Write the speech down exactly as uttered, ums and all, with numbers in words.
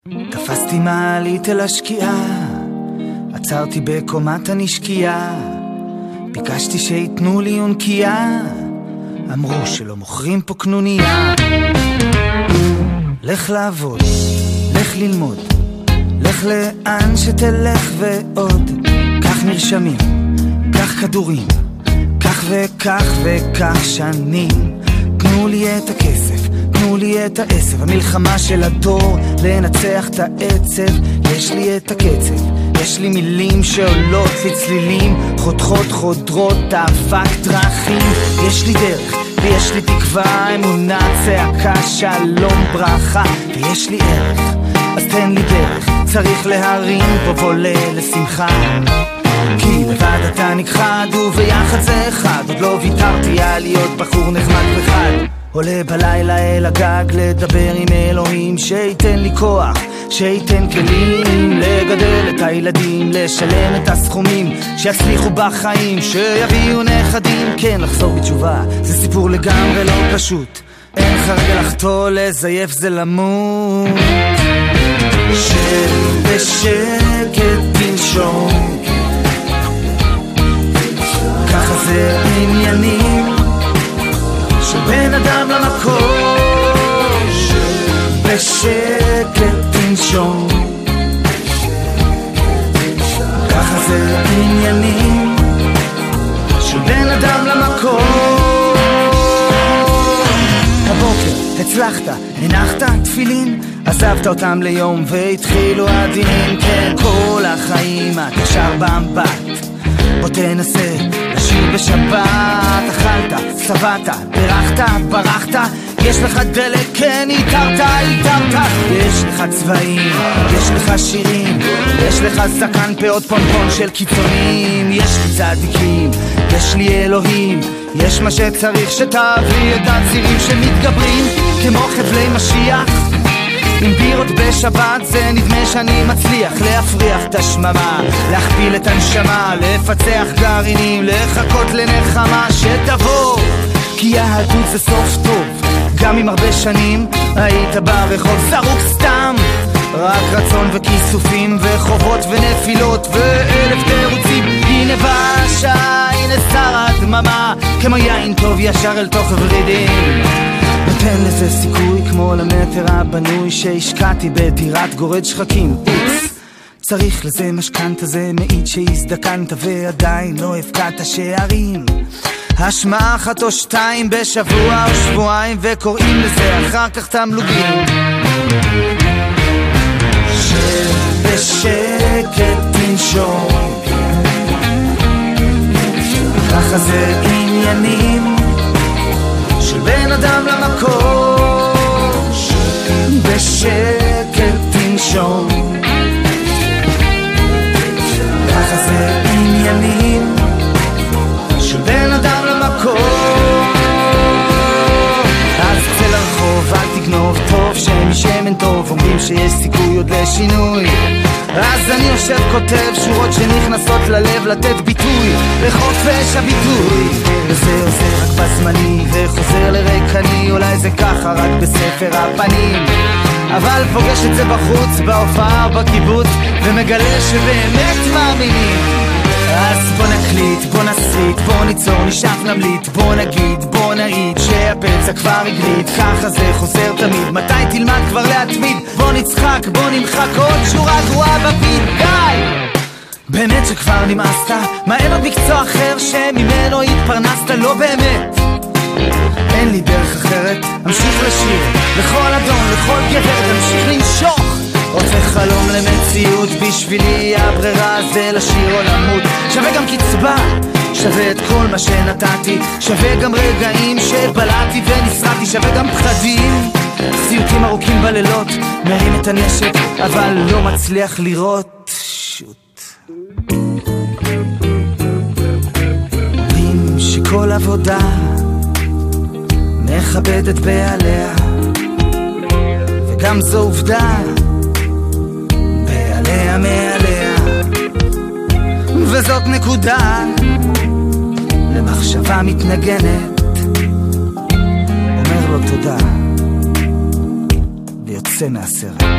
תפסתי מעלית אל השקיעה, עצרתי בקומת הנשקייה, ביקשתי שיתנו לי יונקייה, אמרו שלא מוכרים פה קנוניה. לך לעבוד, לך ללמוד, לך לאן שתלך ועוד, קח מרשמים, קח כדורים, קח וכך וכך שנים. תנו לי את הכסף, תנו לי את העשב, המלחמה של הדור לנצח את העצב. יש לי את הקצב, יש לי מילים שעולות לצלילים, חותכות חודרות אבק דרכים. יש לי דרך ויש לי תקווה, אמונה, צעקה, שלום, ברכה. ויש לי ערך, אז תן לי דרך, צריך להרים בו בולה לשמחה. כי לבד אתה נכחד וביחד זה אחד, עוד לא ויתרתי על להיות בחור נחמד וחד. עולה בלילה אל הגג לדבר עם אלוהים, שייתן לי כוח, שייתן כלים לגדל את הילדים, לשלם את הסכומים, שיצליחו בחיים, שיביאו נכדים. כן, לחזור בתשובה זה סיפור לגמרי לא פשוט, אין לך רגע לחתול, לזייף זה למות. שב בשקט תנשום, ככה זה עניינים של בן אדם למקום. בשקט תנשום, ככה זה עניינים של בן אדם למקום. הבוקר הצלחת, הנחת תפילין, עזבת אותם ליום והתחילו הדינים. כן, כל החיים את ישר במבט, בוא תנסה לשיר בשבת. אכלת, שבעת, פרחת, ברחת, יש לך דלק, כן, איתרת, איתרת. יש לך צבעים, יש לך שירים, יש לך זקן פאות פונפון של קיצונים. יש לי צדיקים, יש לי אלוהים, יש מה שצריך שתביא את הצירים שמתגברים כמו חבלי משיח. עם בירות בשבת זה נדמה שאני מצליח להפריח את השממה, להכפיל את הנשמה, לפצח גרעינים, לחכות לנחמה שתבוא. כי יהדות זה סוף טוב, גם עם הרבה שנים היית ברחוב זרוק סתם, רק רצון וכיסופים וחובות ונפילות ואלף תירוצים. הנה בשעה, הנה שר הדממה, כמו יין טוב ישר אל תוך ורידים. נותן לזה סיכוי כמו למטר הבנוי שהשקעתי בדירת גורד שחקים. איקס, צריך לזה משכנתה, זה מעיד שהזדקנת ועדיין לא הפקעת שערים. השמעה אחת או שתיים בשבוע או שבועיים וקוראים לזה אחר כך תמלוגים. שבשקט תנשום, ככה זה עניינים של בן אדם למקום. בשקט תנשום, ככה זה עניינים של בן אדם למקום. אז צא לרחוב, אל תגנוב, טוב שם שמן טוב, אומרים שיש סיכוי עוד לשינוי. אז אני יושב כותב שורות שנכנסות ללב, לתת ביטוי לחופש הביטוי. וזה עושה רק בזמני וחוזר לריקני, אולי זה ככה רק בספר הפנים, אבל פוגש את זה בחוץ, בהופעה בקיבוץ, ומגלה שבאמת מאמינים. אז בוא נקליט, בוא נסריט, בוא ניצור, נשאף נמליט, בוא נגיד, בוא נעיד שהפצע כבר הגליד. ככה זה חוזר תמיד, מתי תלמד כבר להתמיד? בוא נצחק, בוא נמחק עוד שורה גרועה בפיד. די! באמת שכבר נמאסת? מה אין עוד מקצוע אחר שממנו התפרנסת? לא באמת, אין לי דרך אחרת, אמשיך לשיר לכל אדון, לכל גברת, אמשיך לנשוך. רוצה חלום למציאות, בשבילי הברירה זה לשיר או למות. שווה גם קצבה, שווה את כל מה שנתתי, שווה גם רגעים שבלעתי ונשרתי, שווה גם פחדים, סיוטים ארוכים בלילות, מרים את הנשק אבל לא מצליח לראות. שוט, אומרים שכל עבודה מכבדת בעליה, וגם זו עובדה, בעליה מעליה, וזאת נקודה למחשבה מתנגנת. אומר לו תודה ויוצא מהסרט.